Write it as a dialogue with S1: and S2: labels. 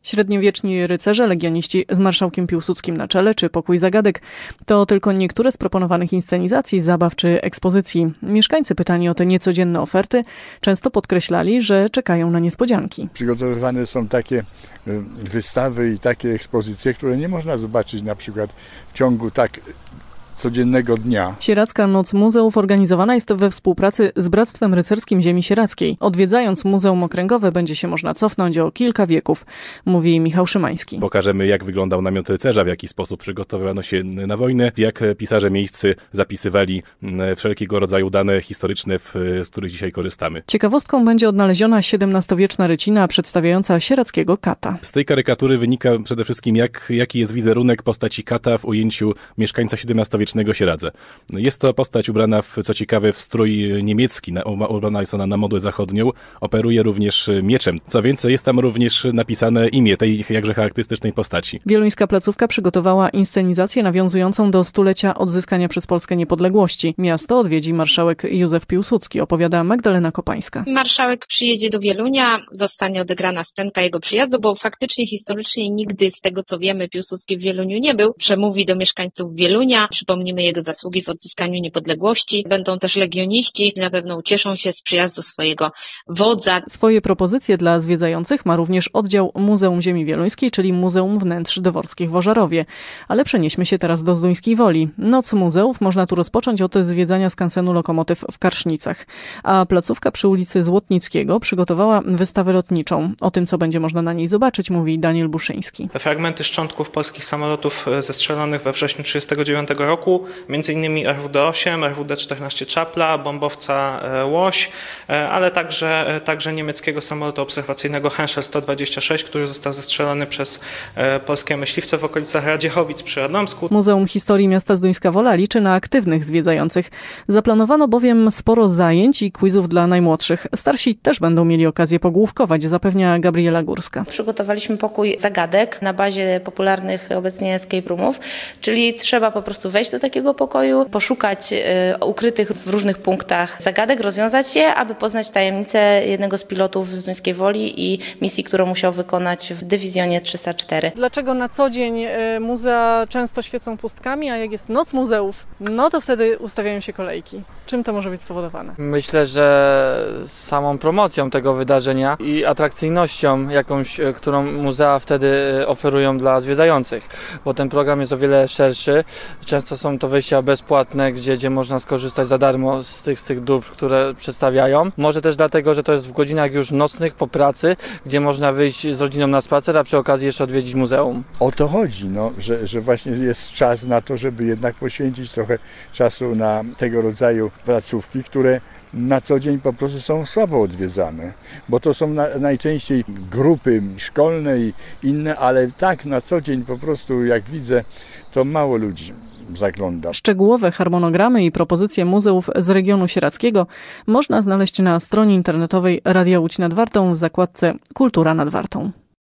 S1: Średniowieczni rycerze, legioniści z marszałkiem Piłsudskim na czele czy Pokój zagadek to tylko niektóre z proponowanych inscenizacji, zabaw czy ekspozycji. Mieszkańcy pytani o te niecodzienne oferty często podkreślali, że czekają na niespodzianki.
S2: Przygotowywane są takie wystawy i takie ekspozycje, które nie można zobaczyć na przykład w ciągu tak codziennego dnia.
S1: Sieradzka Noc Muzeów organizowana jest we współpracy z Bractwem Rycerskim Ziemi Sieradzkiej. Odwiedzając Muzeum Okręgowe będzie się można cofnąć o kilka wieków, mówi Michał Szymański.
S3: Pokażemy, jak wyglądał namiot rycerza, w jaki sposób przygotowywano się na wojnę, jak pisarze miejscy zapisywali wszelkiego rodzaju dane historyczne, z których dzisiaj korzystamy.
S1: Ciekawostką będzie odnaleziona XVII-wieczna rycina przedstawiająca sieradzkiego kata.
S3: Z tej karykatury wynika przede wszystkim, jaki jest wizerunek postaci kata w ujęciu mieszkańca XVII-wiecznego Sieradza. Jest to postać ubrana co ciekawe, w strój niemiecki, ubrana jest ona na modłę zachodnią, operuje również mieczem. Co więcej, jest tam również napisane imię tej jakże charakterystycznej postaci.
S1: Wieluńska placówka przygotowała inscenizację nawiązującą do stulecia odzyskania przez Polskę niepodległości. Miasto odwiedzi marszałek Józef Piłsudski, opowiada Magdalena Kopańska.
S4: Marszałek przyjedzie do Wielunia, zostanie odegrana scenka jego przyjazdu, bo faktycznie historycznie nigdy z tego co wiemy Piłsudski w Wieluniu nie był. Przemówi do mieszkańców Wielunia, przypomnimy jego zasługi w odzyskaniu niepodległości. Będą też legioniści, na pewno ucieszą się z przyjazdu swojego wodza.
S1: Swoje propozycje dla zwiedzających ma również oddział Muzeum Ziemi Wieluńskiej, czyli Muzeum Wnętrz Dworskich w Ożarowie. Ale przenieśmy się teraz do Zduńskiej Woli. Noc Muzeów można tu rozpocząć od zwiedzania skansenu lokomotyw w Karsznicach. A placówka przy ulicy Złotnickiego przygotowała wystawę lotniczą. O tym, co będzie można na niej zobaczyć, mówi Daniel Buszyński.
S5: Fragmenty szczątków polskich samolotów zestrzelonych we wrześniu 1939 roku, m.in. RWD-8, RWD-14 Czapla, bombowca Łoś, ale także niemieckiego samolotu obserwacyjnego Henschel 126, który został zestrzelony przez polskie myśliwce w okolicach Radziechowic przy Radomsku.
S1: Muzeum Historii Miasta Zduńska Wola liczy na aktywnych zwiedzających. Zaplanowano bowiem sporo zajęć i quizów dla najmłodszych. Starsi też będą mieli okazję pogłówkować, zapewnia Gabriela Górska.
S6: Przygotowaliśmy pokój zagadek na bazie popularnych obecnie escape roomów, czyli trzeba po prostu wejść do takiego pokoju, poszukać ukrytych w różnych punktach zagadek, rozwiązać je, aby poznać tajemnicę jednego z pilotów z Zduńskiej Woli i misji, którą musiał wykonać w dywizjonie 304.
S1: Dlaczego na co dzień muzea często świecą pustkami, a jak jest Noc Muzeów, no to wtedy ustawiają się kolejki? Czym to może być spowodowane?
S7: Myślę, że samą promocją tego wydarzenia i atrakcyjnością jakąś, którą muzea wtedy oferują dla zwiedzających, bo ten program jest o wiele szerszy. Często są to wejścia bezpłatne, gdzie można skorzystać za darmo z tych dóbr, które przedstawiają. Może też dlatego, że to jest w godzinach już nocnych po pracy, gdzie można wyjść z rodziną na spacer, a przy okazji jeszcze odwiedzić muzeum.
S2: O to chodzi, że właśnie jest czas na to, żeby jednak poświęcić trochę czasu na tego rodzaju placówki, które na co dzień po prostu są słabo odwiedzane, bo to są najczęściej grupy szkolne i inne, ale tak na co dzień po prostu, jak widzę, to mało ludzi zagląda.
S1: Szczegółowe harmonogramy i propozycje muzeów z regionu sieradzkiego można znaleźć na stronie internetowej Radia Łódź nad Wartą w zakładce Kultura nad Wartą.